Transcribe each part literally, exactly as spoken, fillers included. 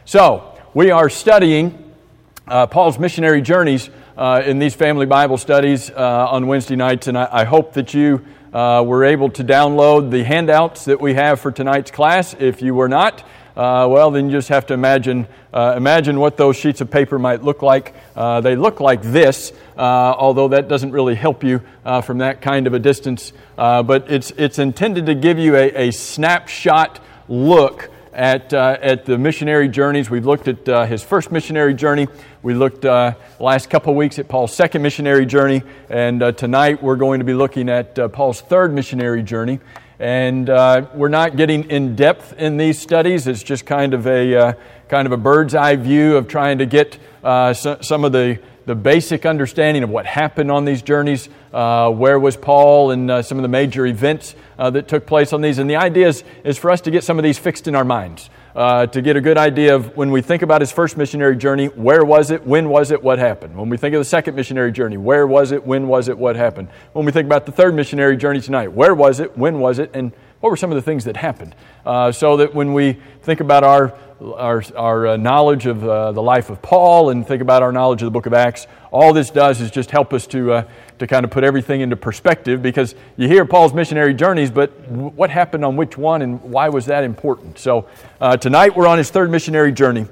So, we are studying uh, Paul's missionary journeys uh, in these family Bible studies uh, on Wednesday nights, and I, I hope that you uh, were able to download the handouts that we have for tonight's class. If you were not, uh, well, then you just have to imagine uh, imagine what those sheets of paper might look like. Uh, they look like this, uh, although that doesn't really help you uh, from that kind of a distance. Uh, but it's it's intended to give you a, a snapshot look At uh, at the missionary journeys. We've looked at uh, his first missionary journey. We looked uh, last couple of weeks at Paul's second missionary journey, and uh, tonight we're going to be looking at uh, Paul's third missionary journey. And uh, we're not getting in depth in these studies. It's just kind of a uh, kind of a bird's eye view of trying to get uh, so, some of the the basic understanding of what happened on these journeys. Uh, where was Paul, and uh, some of the major events uh, that took place on these. And the idea is, is for us to get some of these fixed in our minds, uh, to get a good idea of when we think about his first missionary journey, where was it, when was it, what happened? When we think of the second missionary journey, where was it, when was it, what happened? When we think about the third missionary journey tonight, where was it, when was it, and what were some of the things that happened? Uh, so that when we think about our our, our uh, knowledge of uh, the life of Paul and think about our knowledge of the book of Acts, all this does is just help us to uh, to kind of put everything into perspective, because you hear Paul's missionary journeys, but w- what happened on which one and why was that important? So uh, tonight we're on his third missionary journey.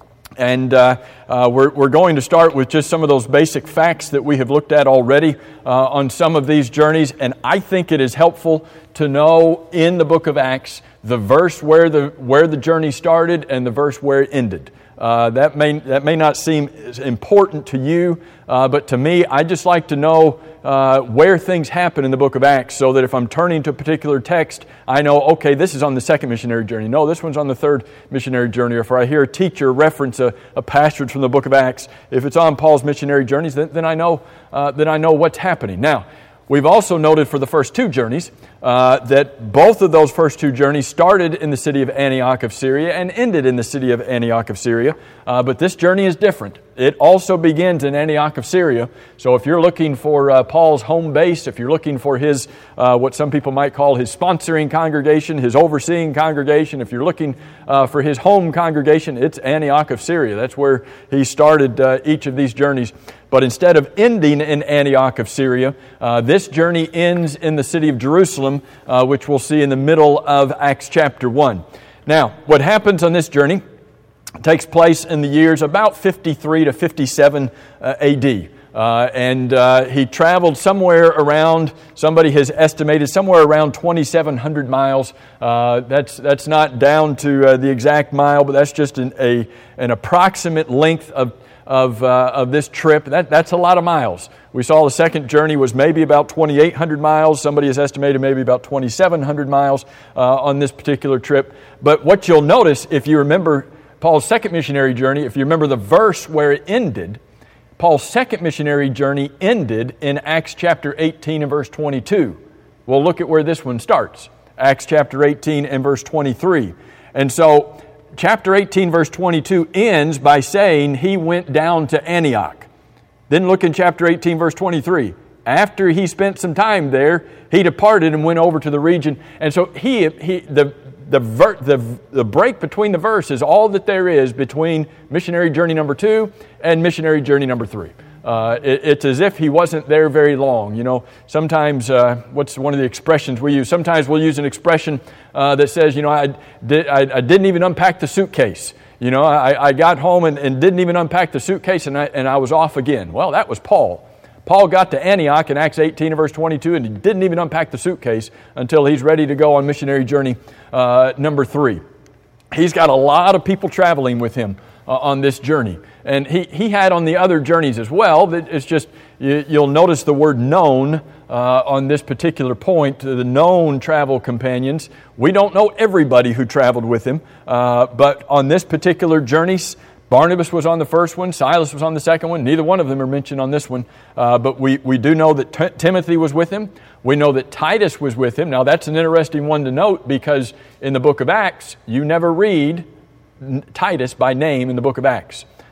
And uh, uh, we're, we're going to start with just some of those basic facts that we have looked at already uh, on some of these journeys. And I think it is helpful to know in the book of Acts the verse where the where the journey started and the verse where it ended. Uh, that may that may not seem important to you, uh, but to me, I just like to know uh, where things happen in the book of Acts, so that if I'm turning to a particular text, I know, okay, this is on the second missionary journey. No, this one's on the third missionary journey. Or if I hear a teacher reference a, a passage from the book of Acts, if it's on Paul's missionary journeys, then, then I know uh, then I know what's happening. Now, we've also noted for the first two journeys uh, that both of those first two journeys started in the city of Antioch of Syria and ended in the city of Antioch of Syria. Uh, but this journey is different. It also begins in Antioch of Syria. So if you're looking for uh, Paul's home base, if you're looking for his, uh, what some people might call his sponsoring congregation, his overseeing congregation, if you're looking uh, for his home congregation, it's Antioch of Syria. That's where he started uh, each of these journeys. But instead of ending in Antioch of Syria, uh, this journey ends in the city of Jerusalem, uh, which we'll see in the middle of Acts chapter one. Now, what happens on this journey takes place in the years about fifty-three to fifty-seven uh, A D. Uh, and uh, he traveled somewhere around, somebody has estimated, somewhere around twenty-seven hundred miles. Uh, that's that's not down to uh, the exact mile, but that's just an, a, an approximate length of of uh, of this trip. That that's a lot of miles. We saw the second journey was maybe about twenty-eight hundred miles. Somebody has estimated maybe about twenty-seven hundred miles uh, on this particular trip. But what you'll notice, if you remember Paul's second missionary journey, if you remember the verse where it ended, Paul's second missionary journey ended in Acts chapter eighteen and verse twenty-two. Well, look at where this one starts. Acts chapter eighteen and verse twenty-three. And so chapter eighteen, verse twenty-two ends by saying he went down to Antioch. Then look in chapter eighteen, verse twenty-three. After he spent some time there, he departed and went over to the region. And so he, he the the ver, the the break between the verse is all that there is between missionary journey number two and missionary journey number three. Uh, it, it's as if he wasn't there very long. You know, sometimes, uh, what's one of the expressions we use? Sometimes we'll use an expression uh, that says, you know, I, did, I, I didn't even unpack the suitcase. You know, I, I got home and, and didn't even unpack the suitcase, and I, and I was off again. Well, that was Paul. Paul got to Antioch in Acts eighteen and verse twenty-two, and he didn't even unpack the suitcase until he's ready to go on missionary journey uh, number three. He's got a lot of people traveling with him uh, on this journey. And he, he had on the other journeys as well. It's just, you, you'll notice the word known uh, on this particular point, the known travel companions. We don't know everybody who traveled with him, uh, but on this particular journey, Barnabas was on the first one, Silas was on the second one. Neither one of them are mentioned on this one, uh, but we, we do know that T- Timothy was with him. We know that Titus was with him. Now that's an interesting one to note, because in the book of Acts, you never read Titus by name in the book of Acts.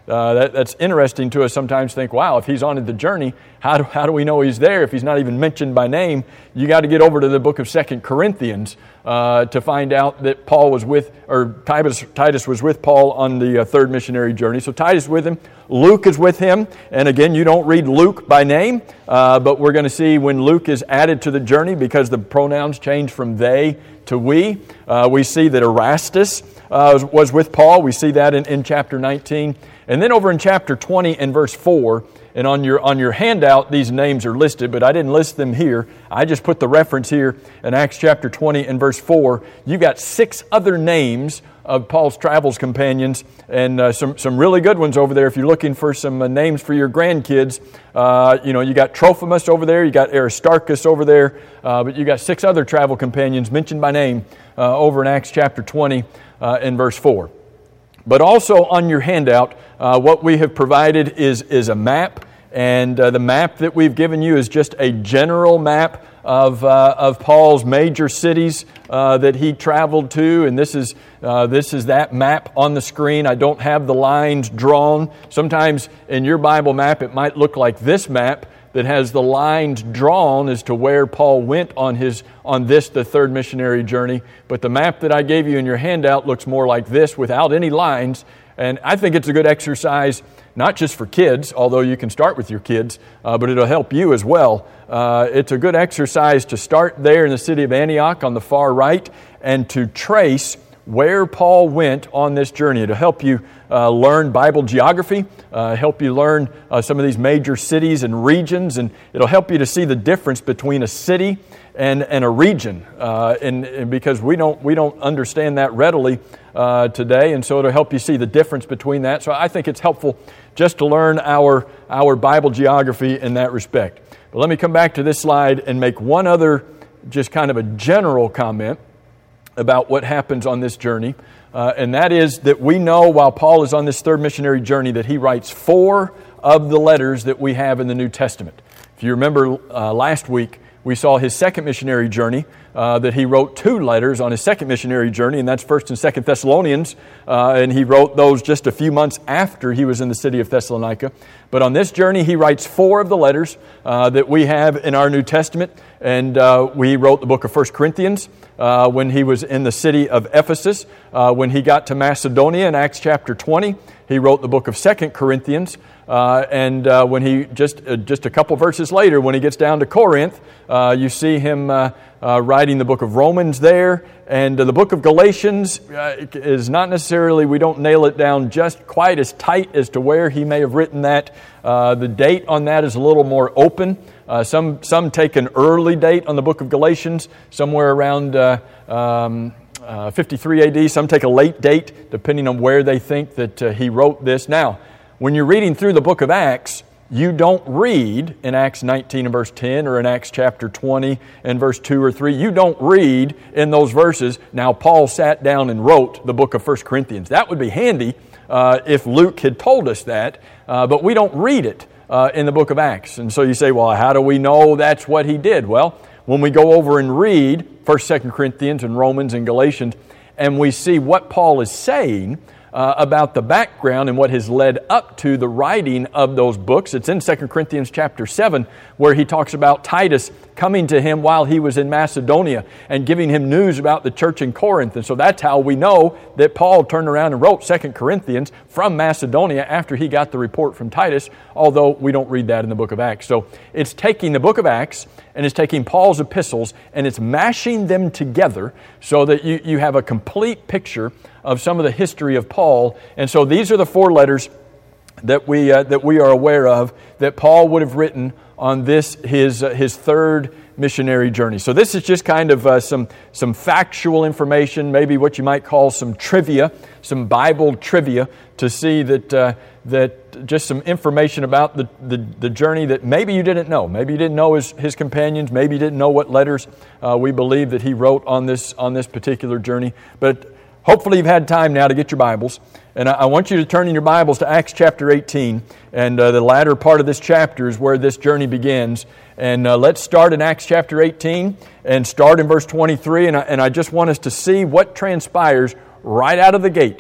Uh, that, that's interesting to us sometimes. Think, wow, if he's on the journey, how do, how do we know he's there if he's not even mentioned by name? You got to get over to the book of Second Corinthians uh, to find out that Paul was with, or Titus, Titus was with Paul on the uh, third missionary journey. So Titus with him, Luke is with him, and again, you don't read Luke by name, uh, but we're going to see when Luke is added to the journey because the pronouns change from they to we. Uh, we see that Erastus uh, was with Paul. We see that in, in chapter nineteen. And then over in chapter twenty and verse four, and on your on your handout, these names are listed, but I didn't list them here. I just put the reference here in Acts chapter twenty and verse four. You've got six other names of Paul's travels companions, and uh, some some really good ones over there. If you're looking for some uh, names for your grandkids, uh, you know, you got Trophimus over there, you got Aristarchus over there, uh, but you got six other travel companions mentioned by name uh, over in Acts chapter twenty uh, and verse four. But also on your handout, uh, what we have provided is, is a map, and uh, the map that we've given you is just a general map of uh, of Paul's major cities uh, that he traveled to, and this is uh, this is that map on the screen. I don't have the lines drawn. Sometimes in your Bible map, it might look like this map that has the lines drawn as to where Paul went on his on this, the third missionary journey. But the map that I gave you in your handout looks more like this without any lines. And I think it's a good exercise, not just for kids, although you can start with your kids, uh, but it'll help you as well. Uh, it's a good exercise to start there in the city of Antioch on the far right and to trace where Paul went on this journey. It'll help you uh, learn Bible geography, uh, help you learn uh, some of these major cities and regions, and it'll help you to see the difference between a city and, and a region. Uh, and, and because we don't we don't understand that readily uh, today, and so it'll help you see the difference between that. So I think it's helpful just to learn our our Bible geography in that respect. But let me come back to this slide and make one other, just kind of a general comment about what happens on this journey, uh, and that is that we know while Paul is on this third missionary journey that he writes four of the letters that we have in the New Testament. If you remember uh, last week, we saw his second missionary journey, uh, that he wrote two letters on his second missionary journey, and that's First and Second Thessalonians, uh, and he wrote those just a few months after he was in the city of Thessalonica. But on this journey, he writes four of the letters uh, that we have in our New Testament, and uh, we wrote the book of First Corinthians uh, when he was in the city of Ephesus. Uh, when he got to Macedonia in Acts chapter twenty, he wrote the book of Second Corinthians. Uh, and uh, when he just uh, just a couple verses later, when he gets down to Corinth, uh, you see him uh, uh, writing the book of Romans there, and uh, the book of Galatians uh, is not necessarily, we don't nail it down just quite as tight as to where he may have written that. Uh, the date on that is a little more open. Uh, some some take an early date on the book of Galatians, somewhere around uh, um, uh, fifty-three A D. Some take a late date, depending on where they think that uh, he wrote this. Now, when you're reading through the book of Acts, you don't read in Acts nineteen and verse ten or in Acts chapter twenty and verse two or three. You don't read in those verses, now Paul sat down and wrote the book of First Corinthians. That would be handy uh, if Luke had told us that, uh, but we don't read it uh, in the book of Acts. And so you say, well, how do we know that's what he did? Well, when we go over and read First, Second Corinthians and Romans and Galatians, and we see what Paul is saying Uh, about the background and what has led up to the writing of those books. It's in Second Corinthians chapter seven, where he talks about Titus coming to him while he was in Macedonia and giving him news about the church in Corinth. And so that's how we know that Paul turned around and wrote Second Corinthians from Macedonia after he got the report from Titus, although we don't read that in the book of Acts. So it's taking the book of Acts and it's taking Paul's epistles and it's mashing them together so that you, you have a complete picture of some of the history of Paul. And so these are the four letters that we uh, that we are aware of that Paul would have written on this his uh, his third missionary journey. So this is just kind of uh, some some factual information, maybe what you might call some trivia, some Bible trivia, to see that uh, that just some information about the, the the journey that maybe you didn't know. Maybe you didn't know his his companions. Maybe you didn't know what letters uh, we believe that he wrote on this on this particular journey. But hopefully you've had time now to get your Bibles, and I want you to turn in your Bibles to Acts chapter eighteen, and uh, the latter part of this chapter is where this journey begins. And uh, let's start in Acts chapter eighteen and start in verse twenty-three, and I, and I just want us to see what transpires right out of the gate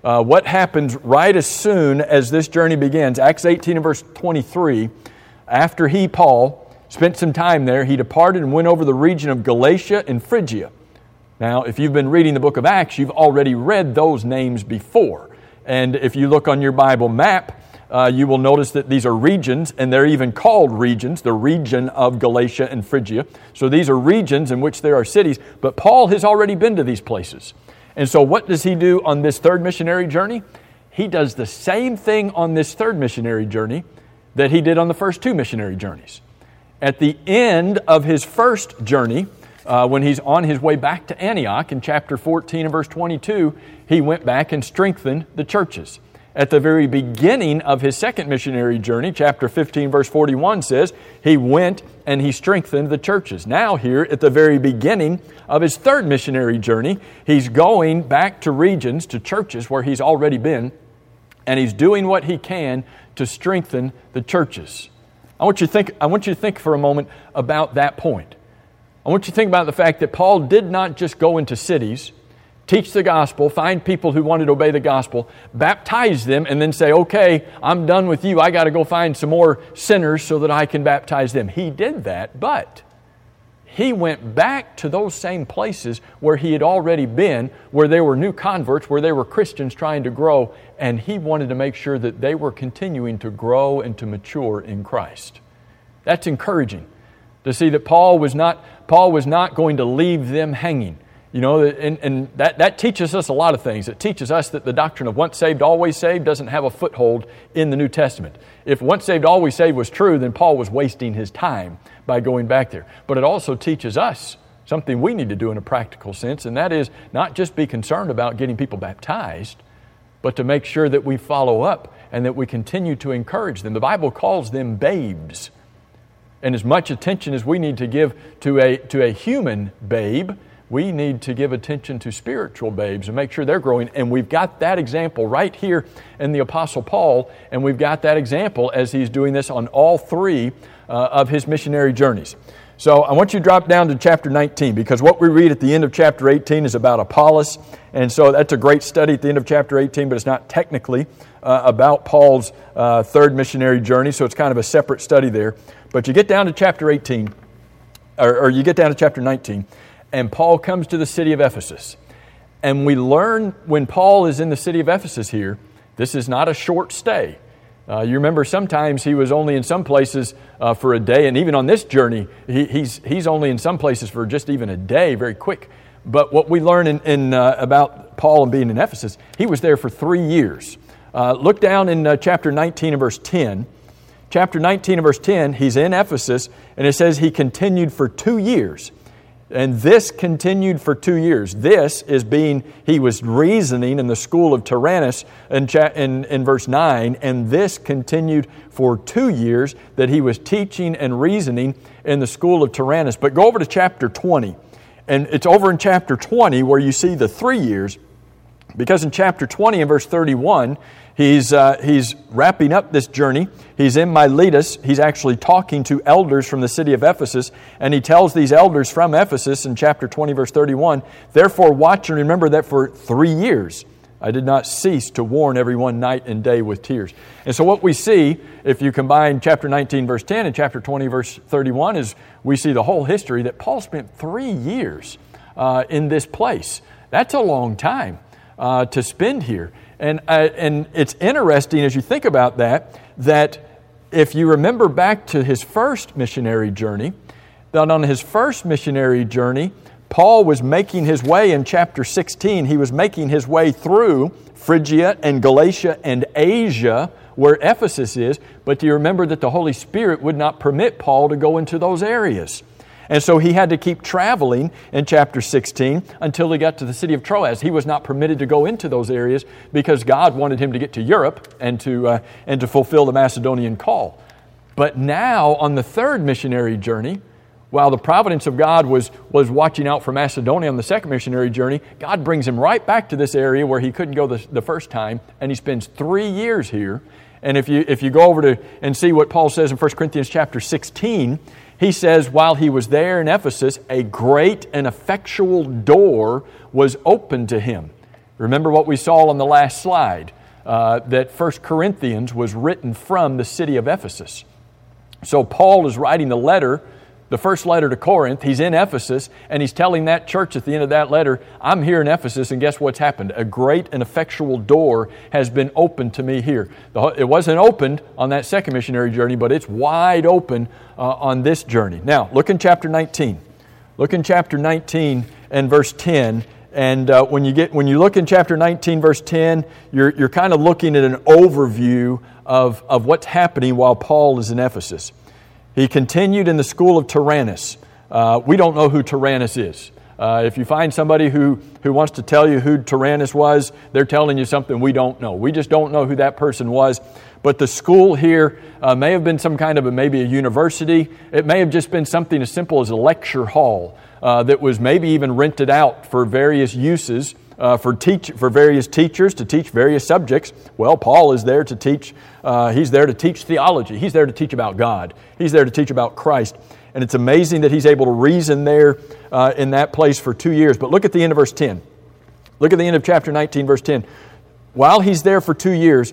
uh, what happens right as soon as this journey begins. Acts eighteen and verse twenty-three, after he, Paul, spent some time there, he departed and went over the region of Galatia and Phrygia. Now, if you've been reading the book of Acts, you've already read those names before. And if you look on your Bible map, uh, you will notice that these are regions, and they're even called regions, the region of Galatia and Phrygia. So these are regions in which there are cities, but Paul has already been to these places. And so what does he do on this third missionary journey? He does the same thing on this third missionary journey that he did on the first two missionary journeys. At the end of his first journey, uh, when he's on his way back to Antioch in chapter fourteen and verse twenty-two, he went back and strengthened the churches. At the very beginning of his second missionary journey, chapter fifteen, verse forty-one says, he went and he strengthened the churches. Now here, at the very beginning of his third missionary journey, he's going back to regions, to churches where he's already been, and he's doing what he can to strengthen the churches. I want you to think, I want you to think for a moment about that point. I want you to think about the fact that Paul did not just go into cities, teach the gospel, find people who wanted to obey the gospel, baptize them, and then say, okay, I'm done with you. I got to go find some more sinners so that I can baptize them. He did that, but he went back to those same places where he had already been, where there were new converts, where there were Christians trying to grow, and he wanted to make sure that they were continuing to grow and to mature in Christ. That's encouraging to see that Paul was not, Paul was not going to leave them hanging. You know, and, and that, that teaches us a lot of things. It teaches us that the doctrine of once saved, always saved doesn't have a foothold in the New Testament. If once saved, always saved was true, then Paul was wasting his time by going back there. But it also teaches us something we need to do in a practical sense, and that is not just be concerned about getting people baptized, but to make sure that we follow up and that we continue to encourage them. The Bible calls them babes. And as much attention as we need to give to a, to a human babe, we need to give attention to spiritual babes and make sure they're growing. And we've got that example right here in the Apostle Paul, and we've got that example as he's doing this on all three uh, of his missionary journeys. So I want you to drop down to chapter nineteen, because what we read at the end of chapter eighteen is about Apollos. And so that's a great study at the end of chapter eighteen, but it's not technically uh, about Paul's uh, third missionary journey, so it's kind of a separate study there. But you get down to chapter eighteen, or, or you get down to chapter nineteen, and Paul comes to the city of Ephesus. And we learn when Paul is in the city of Ephesus here, this is not a short stay. Uh, you remember sometimes he was only in some places uh, for a day, and even on this journey, he, he's he's only in some places for just even a day, very quick. But what we learn in, in uh, about Paul and being in Ephesus, he was there for three years. Uh, look down in uh, chapter nineteen and verse ten. Chapter nineteen and verse ten, he's in Ephesus, and it says he continued for two years. And this continued for two years. This is being, he was reasoning in the school of Tyrannus in, in, in verse nine, and this continued for two years that he was teaching and reasoning in the school of Tyrannus. But go over to chapter twenty, and it's over in chapter twenty where you see the three years, because in chapter twenty and verse thirty-one, He's uh, he's wrapping up this journey. He's in Miletus. He's actually talking to elders from the city of Ephesus, and he tells these elders from Ephesus in chapter twenty, verse thirty-one, "Therefore watch and remember that for three years I did not cease to warn everyone night and day with tears." And so what we see, if you combine chapter nineteen, verse ten, and chapter twenty, verse thirty-one, is we see the whole history that Paul spent three years uh, in this place. That's a long time uh, to spend here. And uh, and it's interesting as you think about that, that if you remember back to his first missionary journey, that on his first missionary journey, Paul was making his way in chapter sixteen. He was making his way through Phrygia and Galatia and Asia, where Ephesus is. But do you remember that the Holy Spirit would not permit Paul to go into those areas? And so he had to keep traveling in chapter sixteen until he got to the city of Troas. He was not permitted to go into those areas because God wanted him to get to Europe and to uh, and to fulfill the Macedonian call. But now on the third missionary journey, while the providence of God was, was watching out for Macedonia on the second missionary journey, God brings him right back to this area where he couldn't go the, the first time, and he spends three years here. And if you if you go over to and see what Paul says in First Corinthians chapter sixteen, he says, while he was there in Ephesus, a great and effectual door was opened to him. Remember what we saw on the last slide, uh, that First Corinthians was written from the city of Ephesus. So Paul is writing the letter, the first letter to Corinth. He's in Ephesus, and he's telling that church at the end of that letter, I'm here in Ephesus, and guess what's happened? A great and effectual door has been opened to me here. It wasn't opened on that second missionary journey, but it's wide open uh, on this journey. Now, look in chapter nineteen. Look in chapter nineteen and verse ten. And uh, when you get when you look in chapter nineteen, verse ten, you're you're kind of looking at an overview of, of what's happening while Paul is in Ephesus. He continued in the school of Tyrannus. Uh, we don't know who Tyrannus is. Uh, if you find somebody who, who wants to tell you who Tyrannus was, they're telling you something we don't know. We just don't know who that person was. But the school here uh, may have been some kind of a, maybe a university. It may have just been something as simple as a lecture hall uh, that was maybe even rented out for various uses, uh, for teach for various teachers to teach various subjects. Well, Paul is there to teach. Uh, he's there to teach theology. He's there to teach about God. He's there to teach about Christ. And it's amazing that he's able to reason there uh, in that place for two years. But look at the end of verse ten. Look at the end of chapter nineteen, verse ten. While he's there for two years,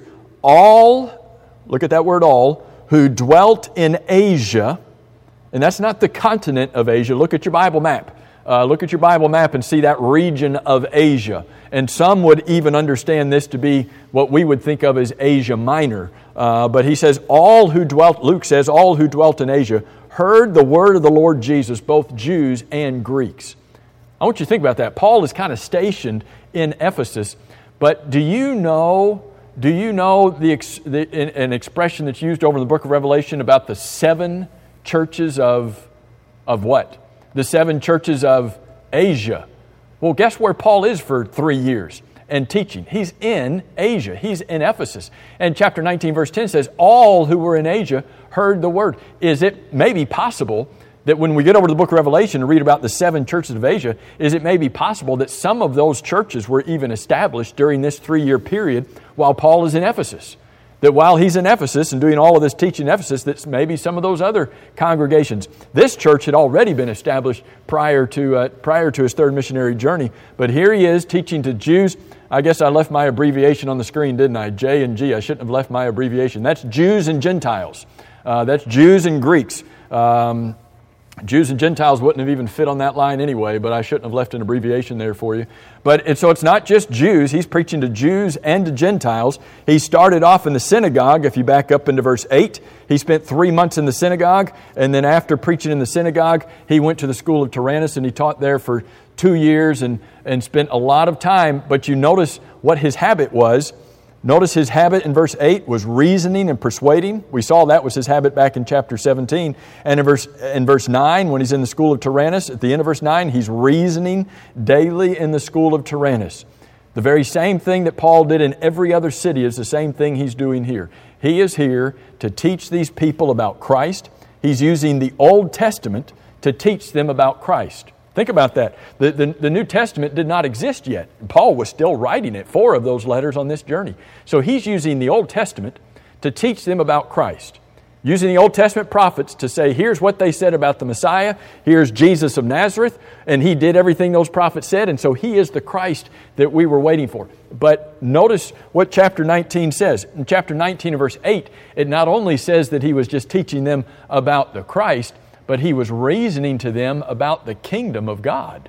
all, look at that word all, who dwelt in Asia, and that's not the continent of Asia. Look at your Bible map. Uh, look at your Bible map and see that region of Asia. And some would even understand this to be what we would think of as Asia Minor. Uh, but he says, all who dwelt, Luke says, all who dwelt in Asia heard the word of the Lord Jesus, both Jews and Greeks. I want you to think about that. Paul is kind of stationed in Ephesus, but do you know, do you know the, the an expression that's used over in the book of Revelation about the seven churches of, of what? The seven churches of Asia. Well, guess where Paul is for three years and teaching? He's in Asia. He's in Ephesus. And chapter nineteen, verse ten says, all who were in Asia heard the word. Is it maybe possible that when we get over to the book of Revelation and read about the seven churches of Asia, is it maybe possible that some of those churches were even established during this three-year period while Paul is in Ephesus? That while he's in Ephesus and doing all of this teaching in Ephesus, that maybe some of those other congregations. This church had already been established prior to uh, prior to his third missionary journey. But here he is teaching to Jews. I guess I left my abbreviation on the screen, didn't I? J and G. I shouldn't have left my abbreviation. That's Jews and Gentiles. Uh, that's Jews and Greeks. Um, Jews and Gentiles wouldn't have even fit on that line anyway, but I shouldn't have left an abbreviation there for you. But it, so it's not just Jews. He's preaching to Jews and to Gentiles. He started off in the synagogue. If you back up into verse eight, he spent three months in the synagogue, and then after preaching in the synagogue, he went to the school of Tyrannus, and he taught there for two years and, and spent a lot of time. But you notice what his habit was. Notice his habit in verse eight was reasoning and persuading. We saw that was his habit back in chapter seventeen. And in verse, in verse nine, when he's in the school of Tyrannus, at the end of verse nine, he's reasoning daily in the school of Tyrannus. The very same thing that Paul did in every other city is the same thing he's doing here. He is here to teach these people about Christ. He's using the Old Testament to teach them about Christ. Think about that. The, the, the New Testament did not exist yet. Paul was still writing it, four of those letters on this journey. So he's using the Old Testament to teach them about Christ. Using the Old Testament prophets to say, here's what they said about the Messiah. Here's Jesus of Nazareth. And he did everything those prophets said. And so he is the Christ that we were waiting for. But notice what chapter nineteen says. In chapter nineteen and verse eight, it not only says that he was just teaching them about the Christ, but he was reasoning to them about the kingdom of God.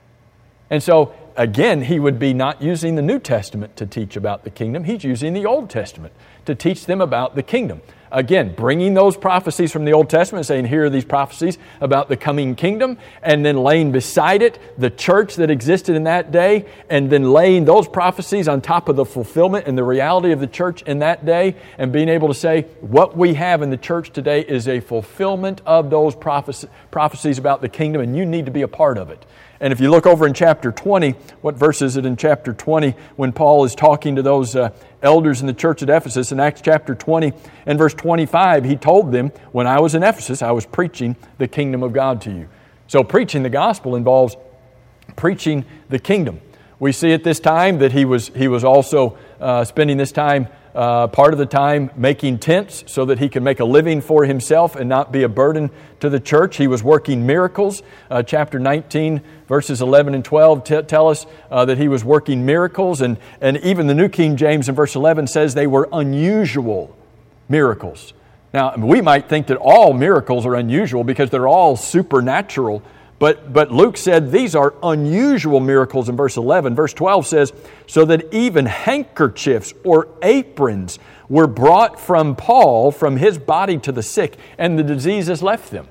And so, again, he would be not using the New Testament to teach about the kingdom. He's using the Old Testament to teach them about the kingdom. Again, bringing those prophecies from the Old Testament, saying, here are these prophecies about the coming kingdom, and then laying beside it the church that existed in that day, and then laying those prophecies on top of the fulfillment and the reality of the church in that day, and being able to say, what we have in the church today is a fulfillment of those prophecies, prophecies about the kingdom, and you need to be a part of it. And if you look over in chapter twenty, what verse is it in chapter twenty when Paul is talking to those uh, elders in the church at Ephesus? In Acts chapter twenty and verse twenty-five, he told them, when I was in Ephesus, I was preaching the kingdom of God to you. So preaching the gospel involves preaching the kingdom. We see at this time that he was he was also uh, spending this time uh, part of the time making tents so that he could make a living for himself and not be a burden to the church. He was working miracles. Uh, chapter nineteen, verses eleven and twelve t- tell us uh, that he was working miracles. And, and even the New King James in verse eleven says they were unusual miracles. Now, we might think that all miracles are unusual because they're all supernatural. But, but Luke said these are unusual miracles in verse eleven. Verse twelve says, so that even handkerchiefs or aprons were brought from Paul from his body to the sick, and the diseases left them.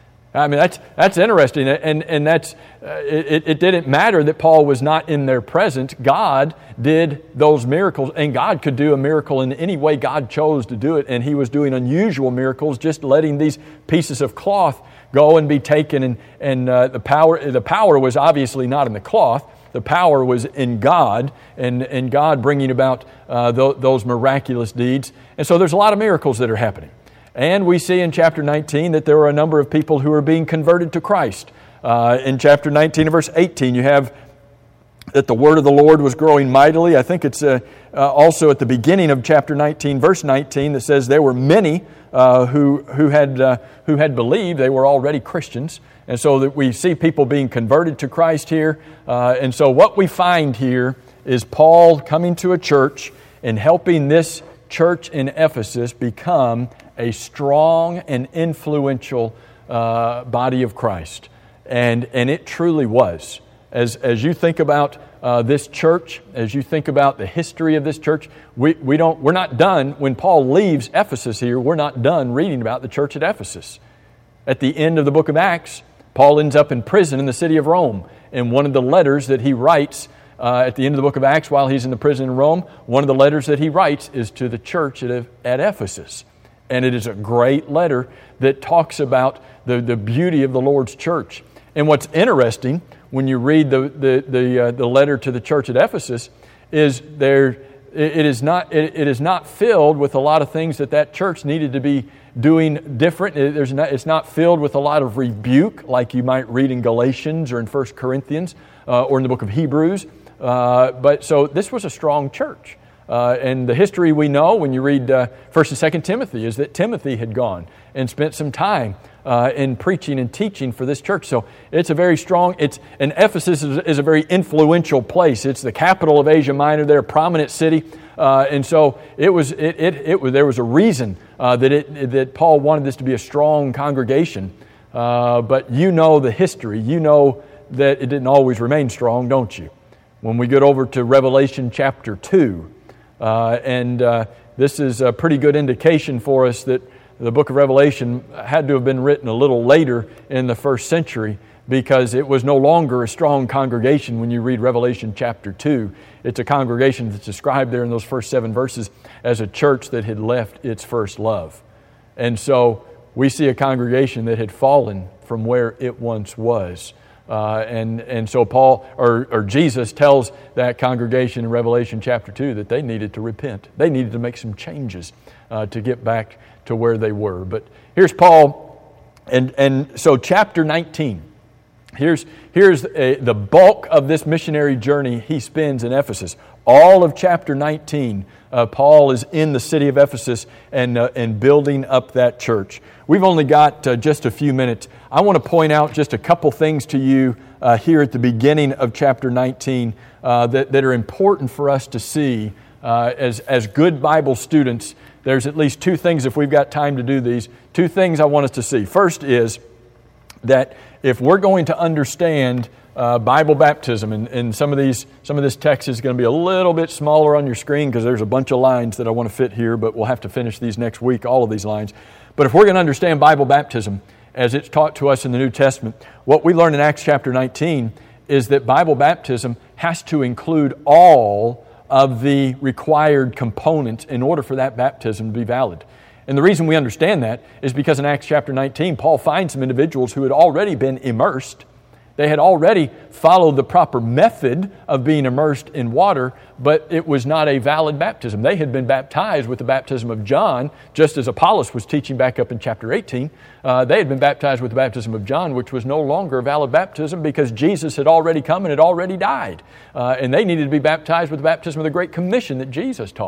I mean, that's that's interesting, and and that's uh, it. It didn't matter that Paul was not in their presence. God did those miracles, and God could do a miracle in any way God chose to do it. And He was doing unusual miracles, just letting these pieces of cloth go and be taken, and and uh, the power the power was obviously not in the cloth. The power was in God, and and God bringing about uh, th- those miraculous deeds. And so there's a lot of miracles that are happening. And we see in chapter nineteen that there are a number of people who are being converted to Christ. Uh, in chapter nineteen and verse eighteen, you have that the word of the Lord was growing mightily. I think it's uh, uh, also at the beginning of chapter nineteen, verse nineteen, that says there were many uh, who who had uh, who had believed. They were already Christians. And so that we see people being converted to Christ here. Uh, and so what we find here is Paul coming to a church and helping this church in Ephesus become a strong and influential uh, body of Christ. And and it truly was. As as you think about uh, this church, as you think about the history of this church, we, we don't, we're not done. When Paul leaves Ephesus here, we're not done reading about the church at Ephesus. At the end of the book of Acts, Paul ends up in prison in the city of Rome. And one of the letters that he writes uh, at the end of the book of Acts while he's in the prison in Rome, one of the letters that he writes is to the church at, at Ephesus. And it is a great letter that talks about the, the beauty of the Lord's church. And what's interesting when you read the the the, uh, the letter to the church at Ephesus is there it is not it, it is not filled with a lot of things that that church needed to be doing different. It, there's not, it's not filled with a lot of rebuke like you might read in Galatians or in First Corinthians uh, or in the book of Hebrews. Uh, but so this was a strong church. Uh, and the history we know when you read uh, First and Second Timothy is that Timothy had gone and spent some time uh, in preaching and teaching for this church. So it's a very strong, it's and Ephesus is, is a very influential place. It's the capital of Asia Minor. They're a prominent city. Uh, and so it was. It it, it was. There was a reason uh, that it that Paul wanted this to be a strong congregation. Uh, but you know the history. You know that it didn't always remain strong, don't you? When we get over to Revelation chapter two, uh, and uh, this is a pretty good indication for us that the book of Revelation had to have been written a little later in the first century, because it was no longer a strong congregation when you read Revelation chapter two. It's a congregation that's described there in those first seven verses as a church that had left its first love. And so we see a congregation that had fallen from where it once was. Uh, and, and so Paul, or, or Jesus tells that congregation in Revelation chapter two that they needed to repent. They needed to make some changes uh, to get back to where they were. But here's Paul, and, and so chapter nineteen. Here's, here's a, the bulk of this missionary journey he spends in Ephesus. All of chapter nineteen, uh, Paul is in the city of Ephesus and, uh, and building up that church. We've only got uh, just a few minutes. I want to point out just a couple things to you uh, here at the beginning of chapter nineteen uh, that, that are important for us to see uh, as, as good Bible students. There's at least two things, if we've got time to do these, two things I want us to see. First is that if we're going to understand uh, Bible baptism, and, and some of these, some of this text is going to be a little bit smaller on your screen because there's a bunch of lines that I want to fit here, but we'll have to finish these next week, all of these lines. But if we're going to understand Bible baptism as it's taught to us in the New Testament, what we learn in Acts chapter nineteen is that Bible baptism has to include all of the required components in order for that baptism to be valid. And the reason we understand that is because in Acts chapter nineteen, Paul finds some individuals who had already been immersed. They had already followed the proper method of being immersed in water, but it was not a valid baptism. They had been baptized with the baptism of John, just as Apollos was teaching back up in chapter eighteen. Uh, they had been baptized with the baptism of John, which was no longer a valid baptism because Jesus had already come and had already died. Uh, and they needed to be baptized with the baptism of the Great Commission that Jesus taught.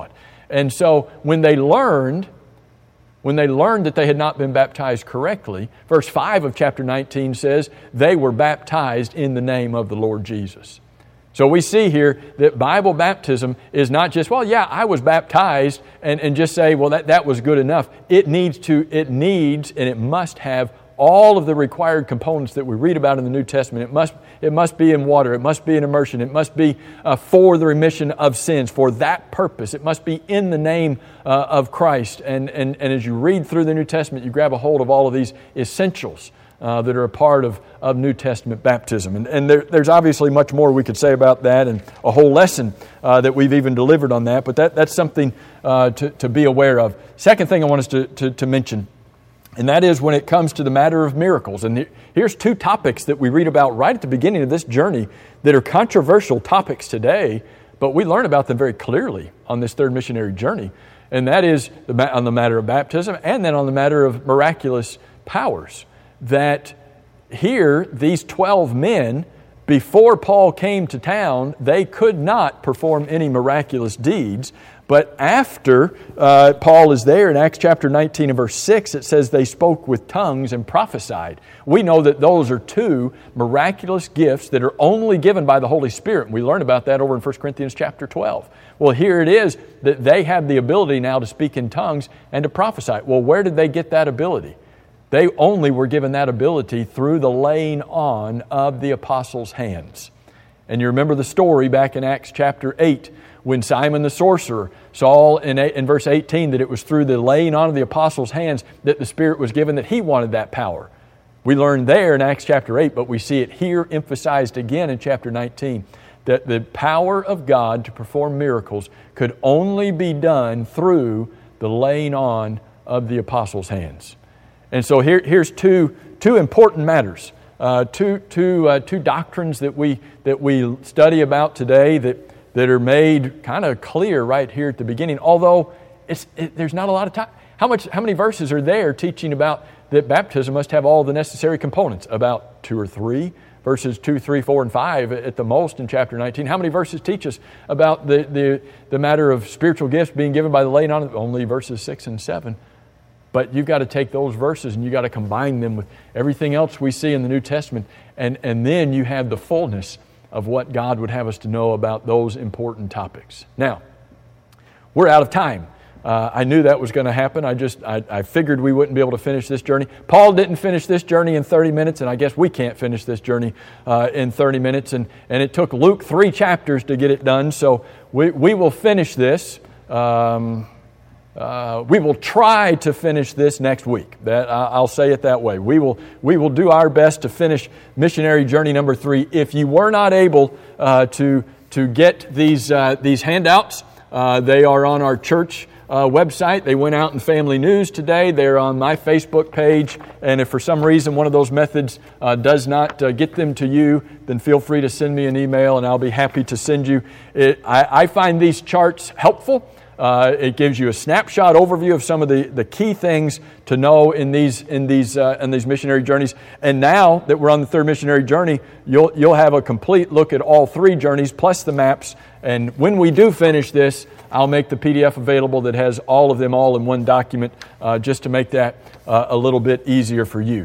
And so when they learned, when they learned that they had not been baptized correctly, verse five of chapter nineteen says, they were baptized in the name of the Lord Jesus. So we see here that Bible baptism is not just, well, yeah, I was baptized, and, and just say, well, that, that was good enough. It needs to, it needs and it must have all of the required components that we read about in the New Testament. It must, it must be in water. It must be in immersion. It must be uh, for the remission of sins, for that purpose. It must be in the name uh, of Christ. And, and, and as you read through the New Testament, you grab a hold of all of these essentials Uh, that are a part of, of New Testament baptism. And, and there, there's obviously much more we could say about that, and a whole lesson uh, that we've even delivered on that, but that, that's something uh, to, to be aware of. Second thing I want us to, to, to mention, and that is when it comes to the matter of miracles. And here's two topics that we read about right at the beginning of this journey that are controversial topics today, but we learn about them very clearly on this third missionary journey. And that is the, on the matter of baptism, and then on the matter of miraculous powers. That here, these twelve men, before Paul came to town, they could not perform any miraculous deeds. But after uh, Paul is there in Acts chapter nineteen and verse six, it says they spoke with tongues and prophesied. We know that those are two miraculous gifts that are only given by the Holy Spirit. We learn about that over in First Corinthians chapter twelve. Well, here it is that they have the ability now to speak in tongues and to prophesy. Well, where did they get that ability? They only were given that ability through the laying on of the apostles' hands. And you remember the story back in Acts chapter eight when Simon the sorcerer saw in, in verse eighteen that it was through the laying on of the apostles' hands that the Spirit was given, that he wanted that power. We learned there in Acts chapter eight, but we see it here emphasized again in chapter nineteen, that the power of God to perform miracles could only be done through the laying on of the apostles' hands. And so here, here's two, two important matters, uh, two, two, uh, two doctrines that we, that we study about today that, that are made kind of clear right here at the beginning, although it's, it, there's not a lot of time. How much, how many verses are there teaching about that baptism must have all the necessary components? About two or three, verses two, three, four, and five at the most in chapter nineteen. How many verses teach us about the, the, the matter of spiritual gifts being given by the laying on? Only verses six and seven. But you've got to take those verses and you've got to combine them with everything else we see in the New Testament. And, and then you have the fullness of what God would have us to know about those important topics. Now, we're out of time. Uh, I knew that was going to happen. I just I, I figured we wouldn't be able to finish this journey. Paul didn't finish this journey in thirty minutes, and I guess we can't finish this journey uh, in thirty minutes. And, and it took Luke three chapters to get it done. So we, we will finish this. Um, Uh, we will try to finish this next week. That uh, I'll say it that way. We will we will do our best to finish missionary journey number three. If you were not able uh, to to get these uh, these handouts, uh, they are on our church uh, website. They went out in Family News today. They're on my Facebook page. And if for some reason one of those methods uh, does not uh, get them to you, then feel free to send me an email, and I'll be happy to send you. It, I, I find these charts helpful. Uh, it gives you a snapshot overview of some of the, the key things to know in these in these uh, in these missionary journeys. And now that we're on the third missionary journey, you'll you'll have a complete look at all three journeys plus the maps. And when we do finish this, I'll make the P D F available that has all of them all in one document, uh, just to make that uh, a little bit easier for you.